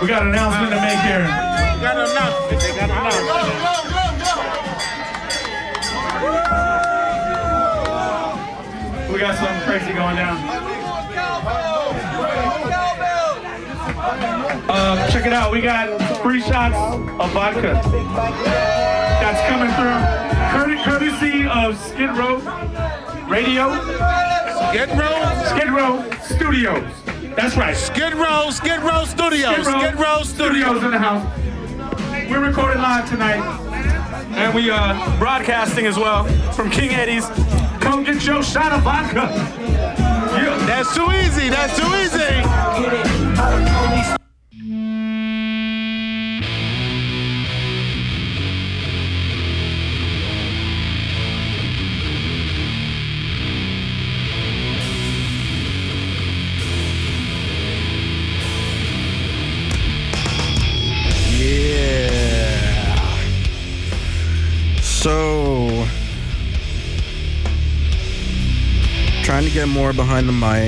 We got an announcement to make here. We got an announcement. They got an announcement. We got something crazy going down. Check it out. We got free shots of vodka that's coming through, courtesy of Skid Row Radio. Skid Row Studios. That's right. Skid Row Studios. Skid Row Studios in the house. We're recording live tonight, and we broadcasting as well from King Eddie's. Come get your shot of vodka. Yeah. That's too easy. That's too easy. So, trying to get more behind the mic.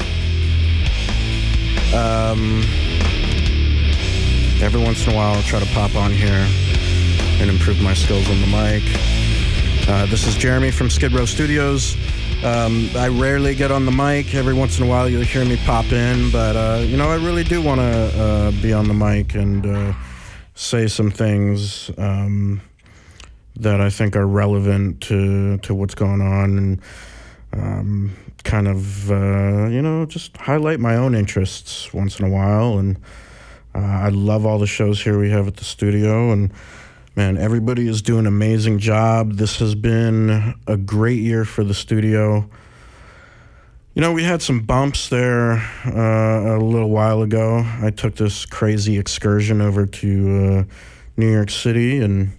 Every once in a while I'll try to pop on here and improve my skills on the mic. This is Jeremy from Skid Row Studios. I rarely get on the mic. Every once in a while you'll hear me pop in, but I really do want to be on the mic and say some things that I think are relevant to what's going on, and kind of just highlight my own interests once in a while. And I love all the shows here we have at the studio, and man, everybody is doing an amazing job. This has been a great year for the studio. We had some bumps there a little while ago. I took this crazy excursion over to New York City and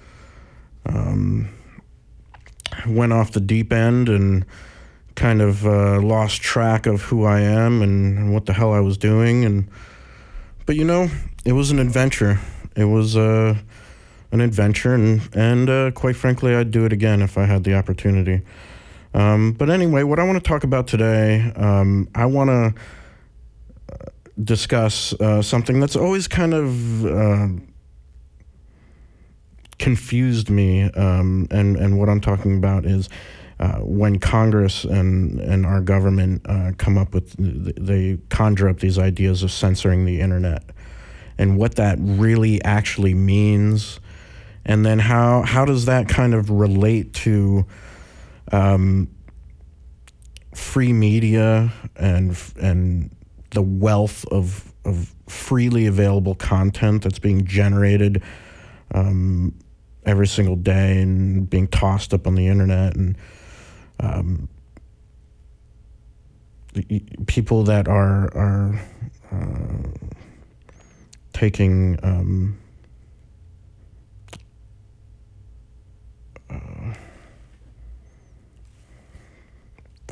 went off the deep end and kind of lost track of who I am and what the hell I was doing. But it was an adventure. It was an adventure, and quite frankly, I'd do it again if I had the opportunity. But anyway, what I want to talk about today, I want to discuss something that's always kind of confused me, and what I'm talking about is when Congress and our government come up with, they conjure up these ideas of censoring the internet, and what that really actually means, and then how does that kind of relate to free media and the wealth of freely available content that's being generated every single day and being tossed up on the internet, and people that are taking